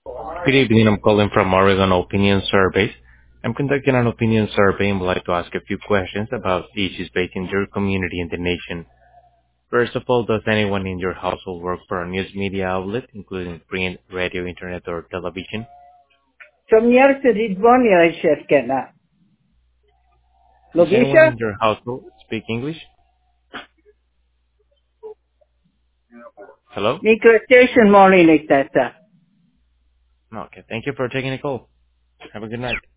Good evening. I'm calling from Oregon Opinion Surveys. I'm conducting an opinion survey and would like to ask a few questions about issues facing your community and the nation. First of all, does anyone in your household work for a news media outlet, including print, radio, internet, or television? From yesterday, Ridwan ya şirketine. Does anyone Logisha, in your household speak English? Hello? microstation morning like that. Okay. Thank you for taking the call. Have a good night.